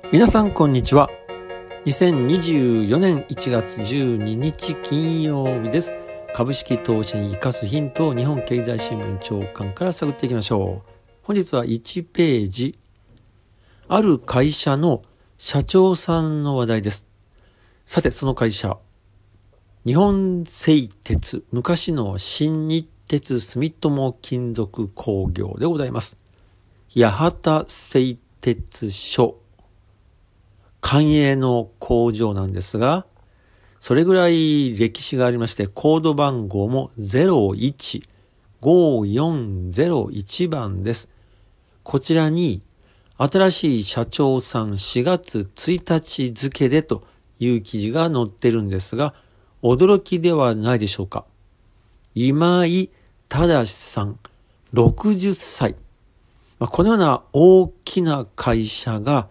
皆さんこんにちは。2024年1月12日金曜日です。株式投資に生かすヒントを日本経済新聞長官から探っていきましょう。本日は1ページ、ある会社の社長さんの話題です。さてその会社、日本製鉄、昔の新日鉄住友金属工業でございます。八幡製鉄所官営の工場なんですが、それぐらい歴史がありまして、コード番号も015401番です。こちらに新しい社長さん4月1日付でという記事が載ってるんですが、驚きではないでしょうか。今井正さん60歳。このような大きな会社が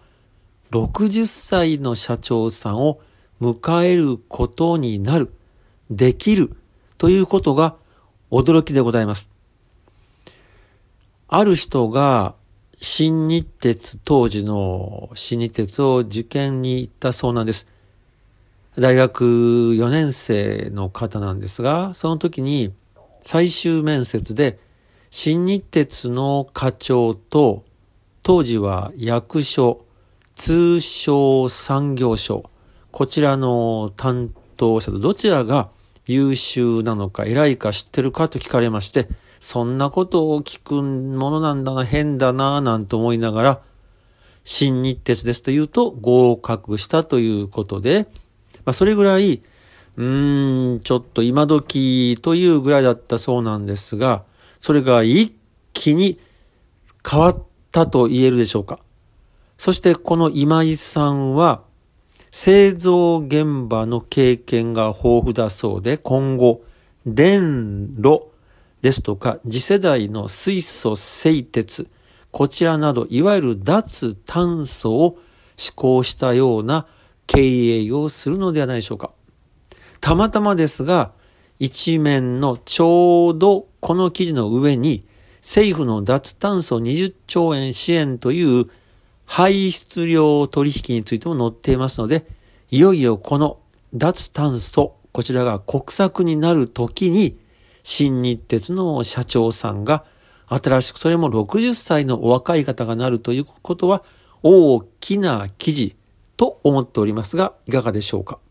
60歳の社長さんを迎えることになる、できるということが驚きでございます。ある人が新日鉄、当時の新日鉄を受験に行ったそうなんです。大学4年生の方なんですが、その時に最終面接で新日鉄の課長と当時は役所、通商産業省、こちらの担当者とどちらが優秀なのか偉いか知ってるかと聞かれまして、そんなことを聞くものなんだな、変だななんて思いながら、新日鉄ですと言うと合格したということで、それぐらいちょっと今時というぐらいだったそうなんですが、それが一気に変わったと言えるでしょうか。そしてこの今井さんは製造現場の経験が豊富だそうで、今後電炉ですとか次世代の水素製鉄、こちらなどいわゆる脱炭素を志向したような経営をするのではないでしょうか。たまたまですが、一面のちょうどこの記事の上に政府の脱炭素20兆円支援という排出量取引についても載っていますので、いよいよこの脱炭素、こちらが国策になる時に、新日鉄の社長さんが新しくそれも60歳のお若い方がなるということは大きな記事と思っておりますが、いかがでしょうか。